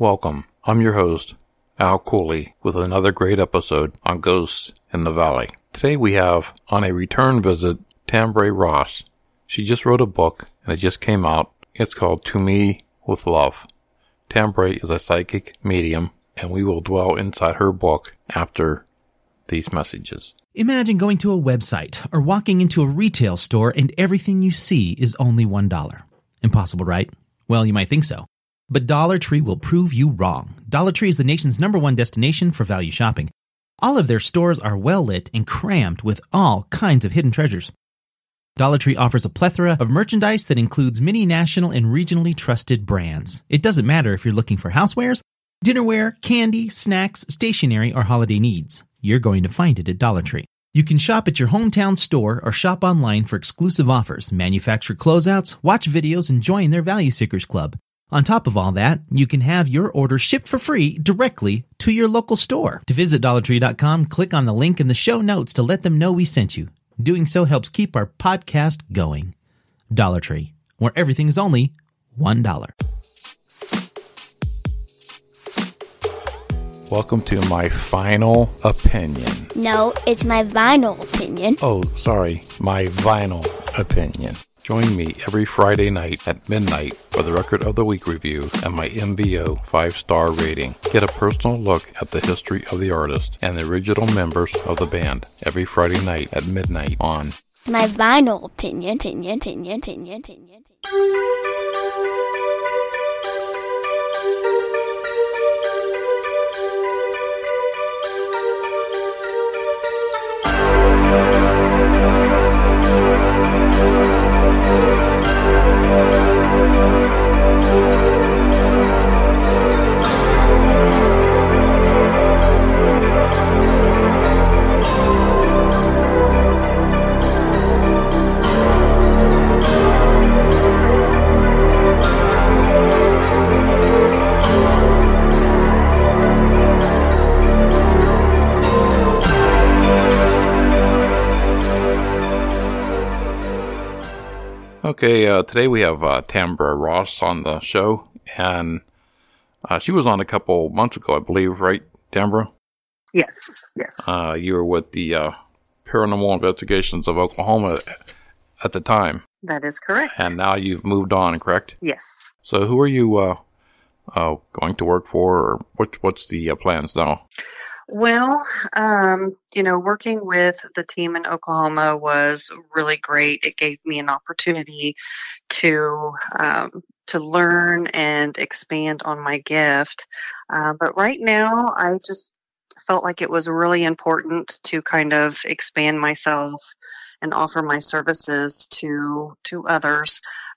Welcome. I'm your host, Al Cooley, with another great episode on Ghosts in the Valley. Today we have, on a return visit, Tambray Ross. She just wrote a book, and it just came out. It's called To Me with Love. Tambray is a psychic medium, and we will dwell inside her book after these messages. Imagine going to a website or walking into a retail store and everything you see is only $1. Impossible, right? Well, you might think so. But Dollar Tree will prove you wrong. Dollar Tree is the nation's #1 destination for value shopping. All of their stores are well lit and crammed with all kinds of hidden treasures. Dollar Tree offers a plethora of merchandise that includes many national and regionally trusted brands. It doesn't matter if you're looking for housewares, dinnerware, candy, snacks, stationery, or holiday needs. You're going to find it at Dollar Tree. You can shop at your hometown store or shop online for exclusive offers, manufacturer closeouts, watch videos, and join their Value Seekers Club. On top of all that, you can have your order shipped for free directly to your local store. To visit DollarTree.com, click on the link in the show notes to let them know we sent you. Doing so helps keep our podcast going. Dollar Tree, where everything is only $1. Welcome to my final opinion. No, it's my vinyl opinion. Oh, sorry, my vinyl opinion. Join me every Friday night at midnight for the Record of the Week review and my MVO 5-star rating. Get a personal look at the history of the artist and the original members of the band every Friday night at midnight on My vinyl opinion. Okay, today we have Tambray Ross on the show, and she was on a couple months ago, I believe, right, Tambray? Yes. You were with the Paranormal Investigations of Oklahoma at the time. That is correct. And now you've moved on, correct? Yes. So who are you going to work for, or what's the plans now? Well, working with the team in Oklahoma was really great. It gave me an opportunity to learn and expand on my gift. But right now, I just felt like it was really important to kind of expand myself and offer my services to others.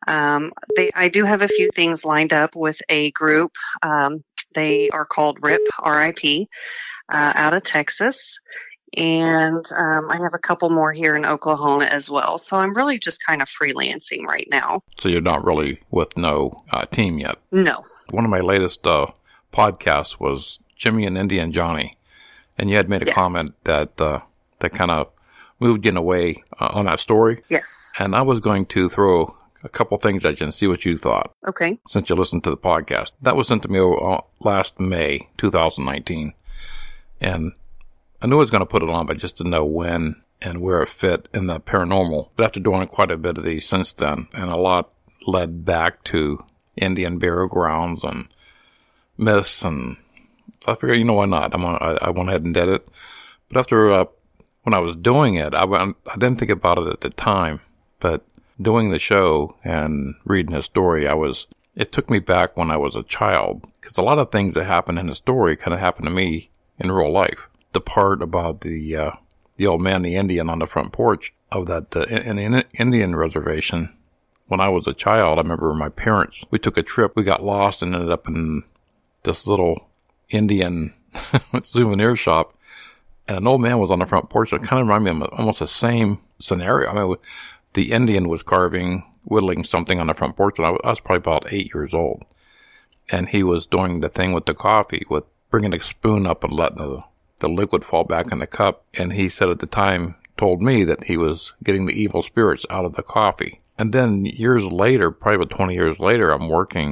I do have a few things lined up with a group. They are called RIP, R-I-P. Out of Texas, and I have a couple more here in Oklahoma as well. So I'm really just kind of freelancing right now. So you're not really with no team yet? No. One of my latest podcasts was Jimmy and Indian Johnny, and you had made a comment that kind of moved you in a way on that story. Yes. And I was going to throw a couple things at you and see what you thought. Okay. Since you listened to the podcast. That was sent to me last May 2019. And I knew I was going to put it on, but just to know when and where it fit in the paranormal. But after doing quite a bit of these since then, and a lot led back to Indian burial grounds and myths, and so I figured, why not? I went ahead and did it. But after, when I was doing it, I didn't think about it at the time, but doing the show and reading his story, it took me back when I was a child, because a lot of things that happened in the story kind of happened to me in real life. The part about the old man, the Indian on the front porch of that in the Indian reservation. When I was a child, I remember my parents, we took a trip, we got lost and ended up in this little Indian souvenir shop, and an old man was on the front porch. It kind of reminded me of almost the same scenario. I mean, the Indian was whittling something on the front porch, and I was probably about 8 years old. And he was doing the thing with the coffee, with bringing a spoon up and letting the liquid fall back in the cup. And he said at the time, told me that he was getting the evil spirits out of the coffee. And then years later, probably about 20 years later, I'm working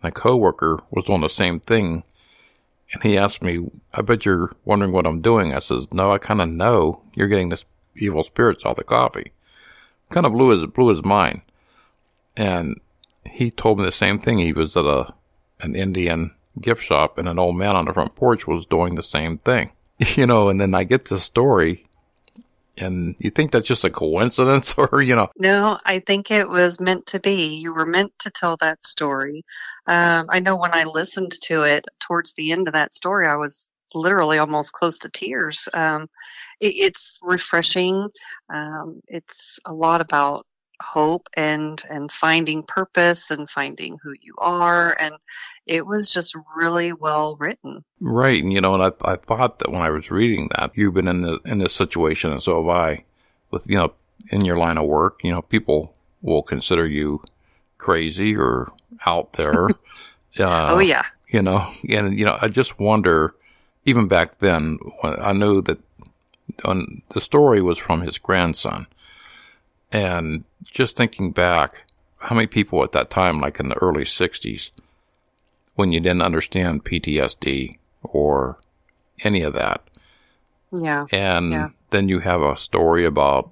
And a coworker was doing the same thing. And he asked me, I bet you're wondering what I'm doing. I says, no, I kind of know you're getting this evil spirits out of the coffee. Kind of blew his mind. And he told me the same thing. He was at an Indian gift shop, and an old man on the front porch was doing the same thing. And then I get this story, and you think that's just a coincidence or, No, I think it was meant to be. You were meant to tell that story. I know when I listened to it towards the end of that story, I was literally almost close to tears. It's refreshing. It's a lot about hope and finding purpose and finding who you are. And it was just really well written. Right. And, and I thought that when I was reading that, you've been in this situation, and so have I, with, in your line of work, people will consider you crazy or out there. Oh, yeah. And, I just wonder, even back then, when I knew that the story was from his grandson. And just thinking back, how many people at that time, like in the early 60s, when you didn't understand PTSD or any of that. Yeah. And then you have a story about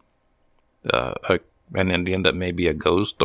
an Indian that may be a ghost.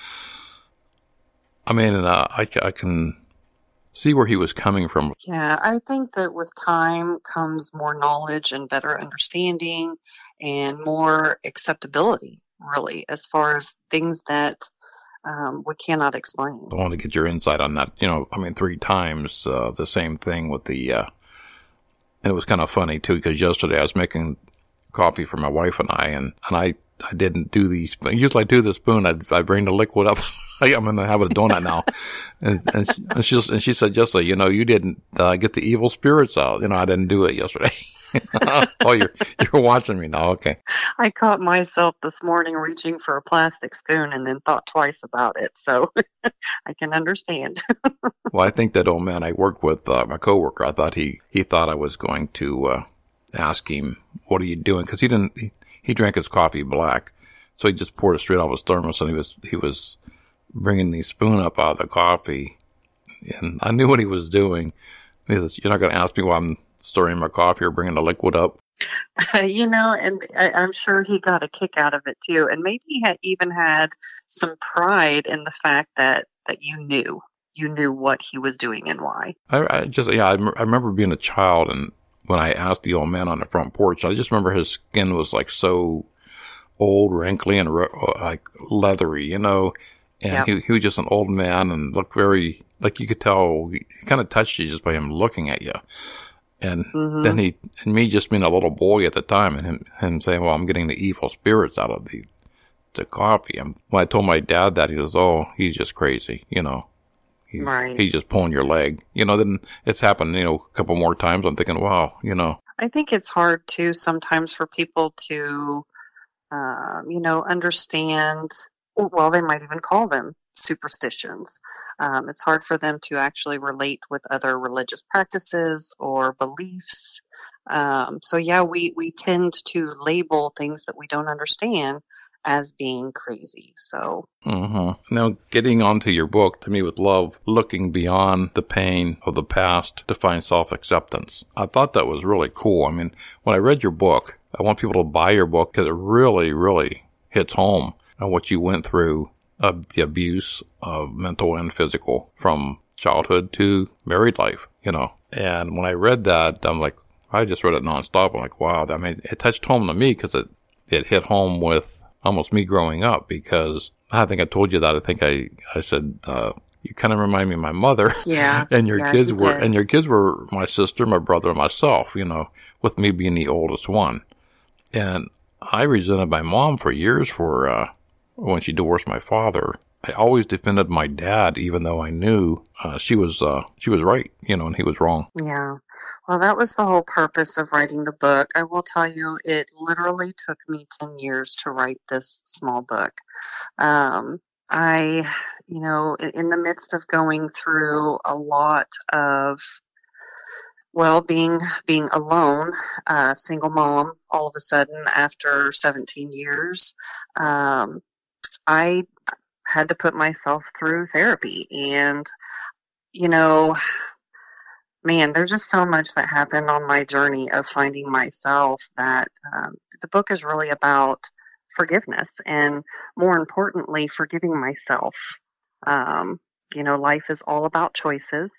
I can see where he was coming from. Yeah, I think that with time comes more knowledge and better understanding and more acceptability, really, as far as things that we cannot explain. I want to get your insight on that. 3 times the same thing with the, it was kind of funny too, because yesterday I was making coffee for my wife and I didn't do these. Usually I do the spoon. I bring the liquid up. I'm going to have a donut now. and she said, Jessica, you didn't get the evil spirits out. I didn't do it yesterday. Oh, you're watching me now. Okay. I caught myself this morning reaching for a plastic spoon and then thought twice about it. So I can understand. Well, I think that old man I worked with, my coworker, I thought he thought I was going to ask him, what are you doing? Because he drank his coffee black. So he just poured it straight off his thermos, and he was bringing the spoon up out of the coffee. And I knew what he was doing. He says, you're not going to ask me why I'm stirring my coffee or bringing the liquid up? And I'm sure he got a kick out of it too. And maybe he even had some pride in the fact that you knew what he was doing and why. I remember being a child, and when I asked the old man on the front porch, I just remember his skin was like so old, wrinkly, and like leathery, And Yep. he was just an old man and looked very, like you could tell, he kind of touched you just by him looking at you. And then and me just being a little boy at the time, and him saying, well, I'm getting the evil spirits out of the coffee. And when I told my dad that, he says, oh, he's just crazy, Right. He's just pulling your leg. Then it's happened, a couple more times. I'm thinking, wow, I think it's hard too sometimes for people to, understand. Well, they might even call them superstitions. It's hard for them to actually relate with other religious practices or beliefs. We tend to label things that we don't understand as being crazy. So Now, getting onto your book, To Me with Love, looking beyond the pain of the past to find self-acceptance. I thought that was really cool. When I read your book, I want people to buy your book because it really, really hits home on what you went through, the abuse of mental and physical from childhood to married life, And when I read that, I'm like, I just read it nonstop. I'm like, wow, it touched home to me because it hit home with almost me growing up, because I think I told you that. I think I said, you kind of remind me of my mother. Yeah. And your kids were my sister, my brother, and myself, with me being the oldest one. And I resented my mom for years for, when she divorced my father. I always defended my dad, even though I knew she was right, and he was wrong. Yeah. Well, that was the whole purpose of writing the book. I will tell you, it literally took me 10 years to write this small book. In the midst of going through a lot of, being alone, single mom, all of a sudden after 17 years, I had to put myself through therapy. And, you know, man, there's just so much that happened on my journey of finding myself that the book is really about forgiveness and, more importantly, forgiving myself. You know, life is all about choices.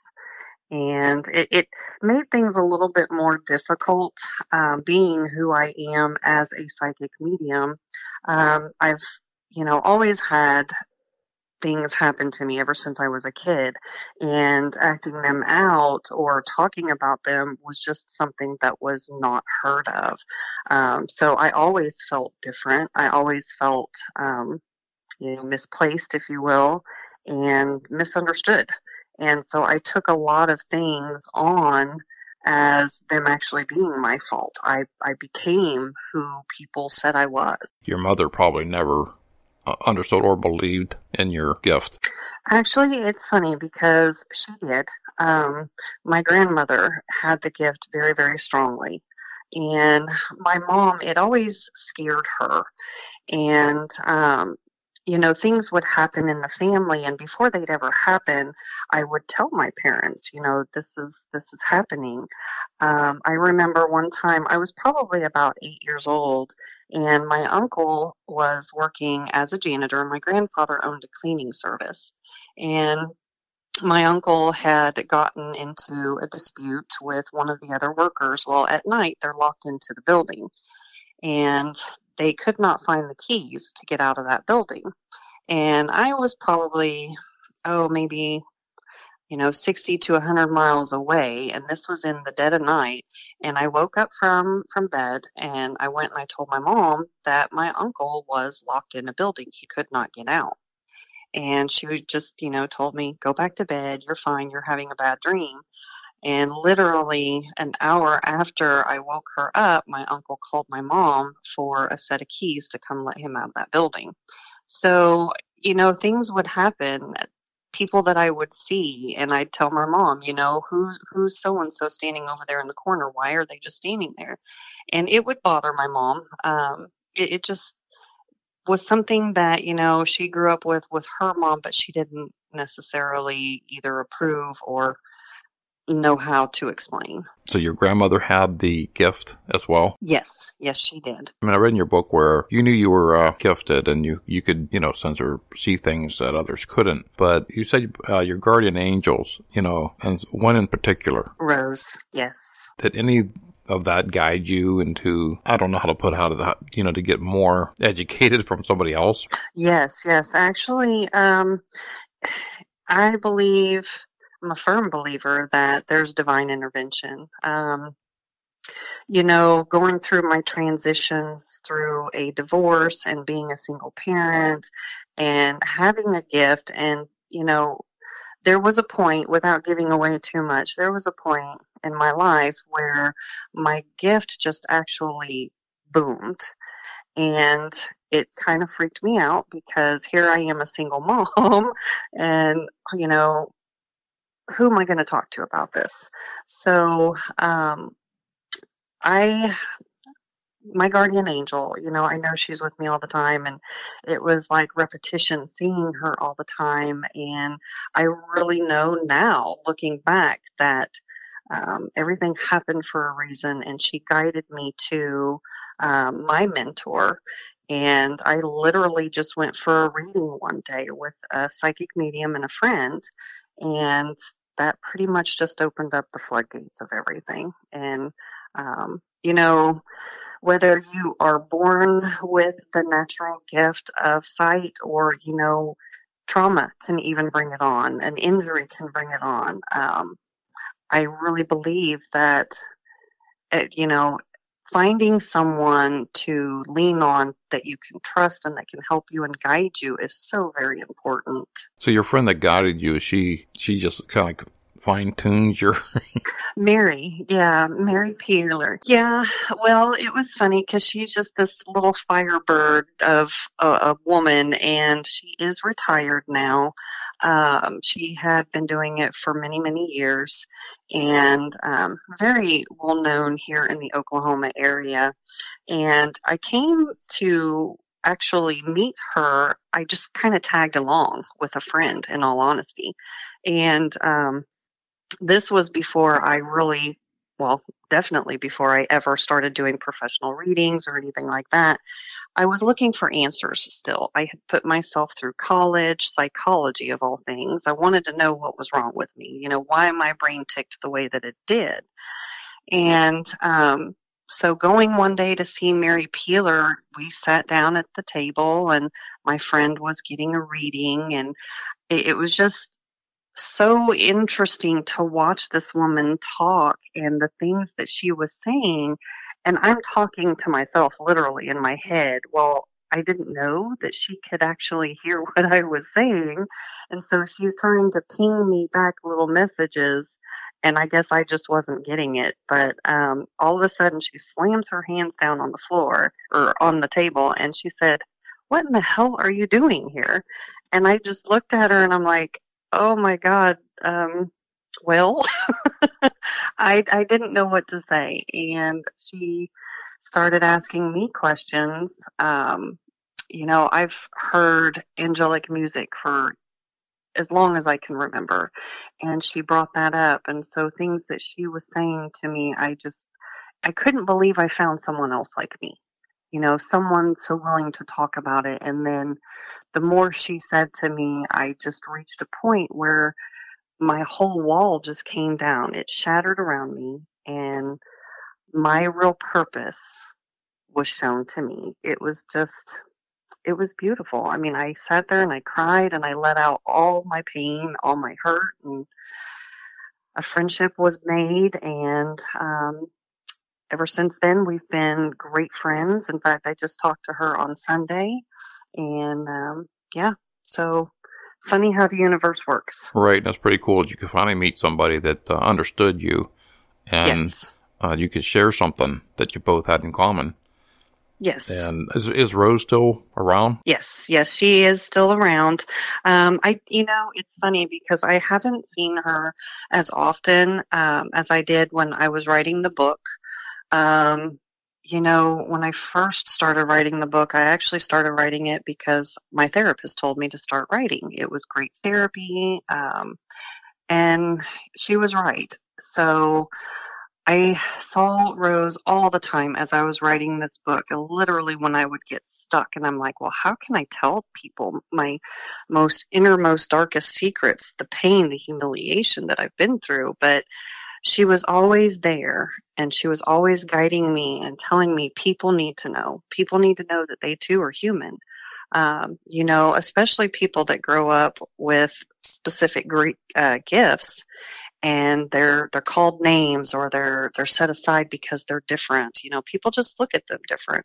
And it made things a little bit more difficult, being who I am as a psychic medium. I've, you know, always had things happen to me ever since I was a kid, and acting them out or talking about them was just something that was not heard of. So I always felt different. I always felt, you know, misplaced, if you will, and misunderstood. And so I took a lot of things on as them actually being my fault. I became who people said I was. Your mother probably never understood or believed in your gift. Actually, it's funny because she did. My grandmother had the gift very, very strongly. And my mom, it always scared her. And, you know, things would happen in the family, and before they'd ever happen, I would tell my parents, you know, this is happening. I remember one time I was probably about 8 years old, and my uncle was working as a janitor, and my grandfather owned a cleaning service. And my uncle had gotten into a dispute with one of the other workers. Well, at night, they're locked into the building, and they could not find the keys to get out of that building. And I was probably, maybe, you know, 60 to 100 miles away. And this was in the dead of night. And I woke up from bed, and I went and I told my mom that my uncle was locked in a building. He could not get out. And she would just, you know, told me, go back to bed. You're fine. You're having a bad dream. And literally an hour after I woke her up, my uncle called my mom for a set of keys to come let him out of that building. So, you know, things would happen, people that I would see, and I'd tell my mom, you know, who's so-and-so standing over there in the corner? Why are they just standing there? And it would bother my mom. It just was something that, you know, she grew up with her mom, but she didn't necessarily either approve or know how to explain. So your grandmother had the gift as well? Yes, she did. I mean, I read in your book where you knew you were gifted and you could, you know, sense or see things that others couldn't. But you said your guardian angels, you know, and one in particular. Rose, yes. Did any of that guide you into, I don't know how to put out of that, you know, to get more educated from somebody else? Yes. Actually, I believe, I'm a firm believer that there's divine intervention. You know, going through my transitions through a divorce and being a single parent and having a gift, and, you know, there was a point, without giving away too much, there was a point in my life where my gift just actually boomed. And it kind of freaked me out because here I am, a single mom, and, you know, who am I going to talk to about this? So, my guardian angel, you know, I know she's with me all the time, and it was like repetition, seeing her all the time. And I really know now, looking back, that everything happened for a reason, and she guided me to my mentor. And I literally just went for a reading one day with a psychic medium and a friend, and that pretty much just opened up the floodgates of everything. And, you know, whether you are born with the natural gift of sight, or, you know, trauma can even bring it on, an injury can bring it on. I really believe that, you know, finding someone to lean on that you can trust and that can help you and guide you is so very important. So your friend that guided you, she just kind of like fine-tunes your... Mary Peeler. Yeah, well, it was funny because she's just this little firebird of a woman, and she is retired now. She had been doing it for many, many years, and very well known here in the Oklahoma area. And I came to actually meet her, I just kind of tagged along with a friend, in all honesty. And this was before I really, well, definitely before I ever started doing professional readings or anything like that. I was looking for answers still. I had put myself through college, psychology of all things. I wanted to know what was wrong with me, why my brain ticked the way that it did. And so going one day to see Mary Peeler, we sat down at the table and my friend was getting a reading, and it was just so interesting to watch this woman talk and the things that she was saying. And I'm talking to myself literally in my head. Well, I didn't know that she could actually hear what I was saying. And so she's trying to ping me back little messages. And I guess I just wasn't getting it. But all of a sudden she slams her hands down on the floor or on the table. And she said, "What in the hell are you doing here?" And I just looked at her and I'm like, oh my God. Well, I didn't know what to say. And she started asking me questions. I've heard angelic music for as long as I can remember. And she brought that up. And so things that she was saying to me, I couldn't believe I found someone else like me. Someone so willing to talk about it. And then the more she said to me, I just reached a point where my whole wall just came down. It shattered around me, and my real purpose was shown to me. It was beautiful. I mean, I sat there and I cried and I let out all my pain, all my hurt, and a friendship was made. And ever since then, we've been great friends. In fact, I just talked to her on Sunday. And so funny how the universe works. Right. That's pretty cool that you could finally meet somebody that understood you and Yes. You could share something that you both had in common. Yes. And is Rose still around? Yes, she is still around. It's funny because I haven't seen her as often as I did when I was writing the book. When I first started writing the book, I actually started writing it because my therapist told me to start writing. It was great therapy, and she was right. So I saw Rose all the time as I was writing this book. And literally when I would get stuck and I'm like, well, how can I tell people my most innermost, darkest secrets, the pain, the humiliation that I've been through? But she was always there, and she was always guiding me and telling me people need to know. People need to know that they too are human. Especially people that grow up with specific gifts, and they're called names or they're set aside because they're different. People just look at them different.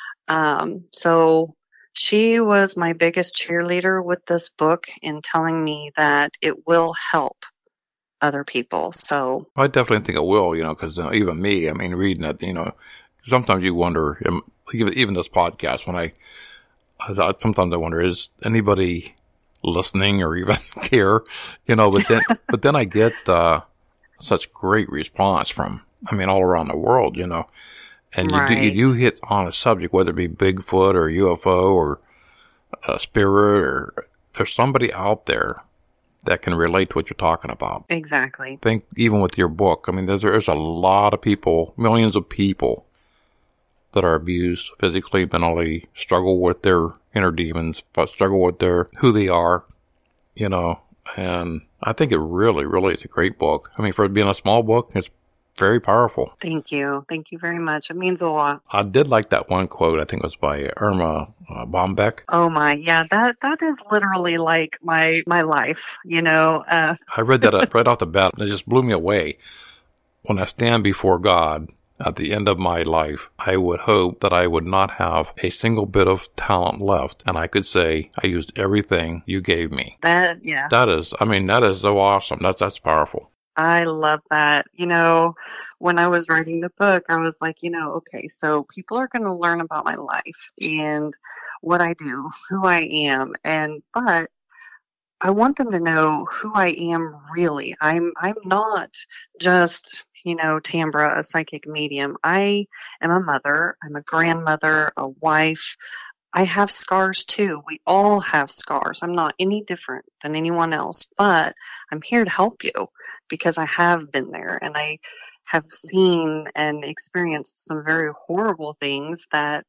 So she was my biggest cheerleader with this book in telling me that it will help other people. So I definitely think it will, because even me, I mean, reading it, sometimes you wonder, even this podcast, sometimes I wonder, is anybody listening or even care, but then I get such great response from, all around the world, and you hit on a subject, whether it be Bigfoot or UFO or spirit, or there's somebody out there that can relate to what you're talking about. Exactly. I think even with your book, there's a lot of people, millions of people that are abused physically, mentally, struggle with their inner demons, struggle with who they are, and I think it really, really is a great book. For it being a small book, it's very powerful. Thank you. Thank you very much. It means a lot. I did like that one quote. I think it was by Irma Bombeck. Oh my, yeah, that is literally like my life, I read that right off the bat, and it just blew me away. When I stand before God at the end of my life, I would hope that I would not have a single bit of talent left, and I could say, I used everything you gave me. That is so awesome. That's powerful. I love that. When I was writing the book, I was like, okay, so people are going to learn about my life and what I do, who I am, but I want them to know who I am really. I'm not just, Tambra, a psychic medium. I am a mother. I'm a grandmother, a wife, I have scars too. We all have scars. I'm not any different than anyone else, but I'm here to help you because I have been there and I have seen and experienced some very horrible things that,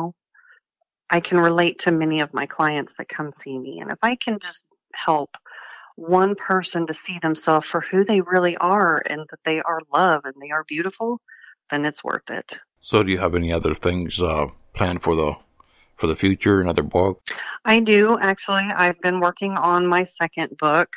I can relate to many of my clients that come see me. And if I can just help one person to see themselves for who they really are and that they are loved and they are beautiful, then it's worth it. So do you have any other things planned for the future, another book? I do, actually. I've been working on my second book,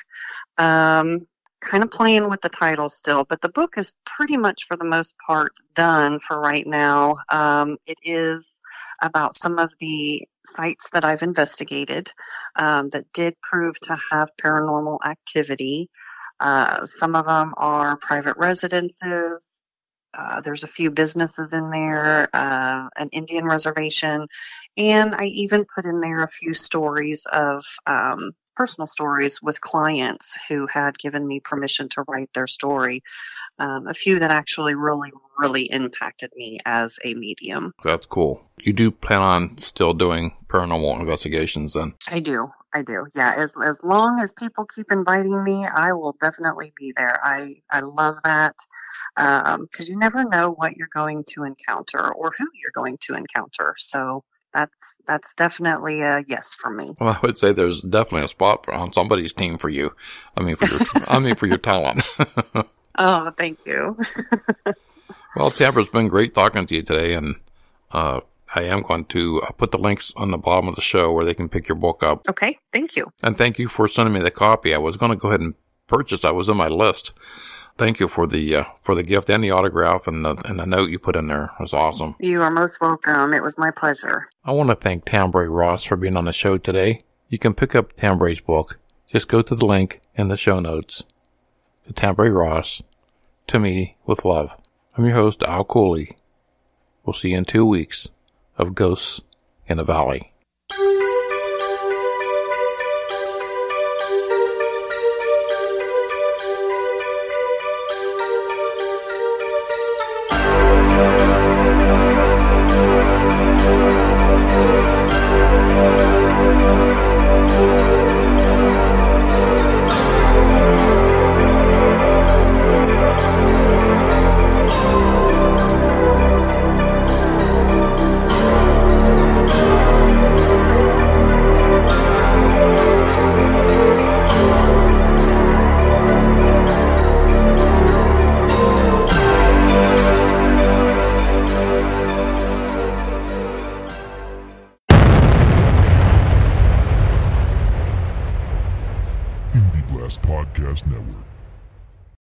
kind of playing with the title still, but the book is pretty much for the most part done for right now. It is about some of the sites that I've investigated that did prove to have paranormal activity. Some of them are private residences. There's a few businesses in there, an Indian reservation, and I even put in there a few stories of personal stories with clients who had given me permission to write their story. A few that actually really, really impacted me as a medium. That's cool. You do plan on still doing paranormal investigations then? I do. Yeah, as long as people keep inviting me, I will definitely be there. I love that because you never know what you're going to encounter or who you're going to encounter. So that's definitely a yes for me. Well, I would say there's definitely a spot on somebody's team for you. For your talent. Oh, thank you. Well, Tamara, it's been great talking to you today, and I am going to put the links on the bottom of the show where they can pick your book up. Okay, thank you. And thank you for sending me the copy. I was going to go ahead and purchase. That was on my list. Thank you for the gift and the autograph and the note you put in there. It was awesome. You are most welcome. It was my pleasure. I want to thank Tambray Ross for being on the show today. You can pick up Tambray's book. Just go to the link in the show notes. To Tambray Ross, To Me with Love. I'm your host, Al Cooley. We'll see you in 2 weeks of Ghosts in the Valley.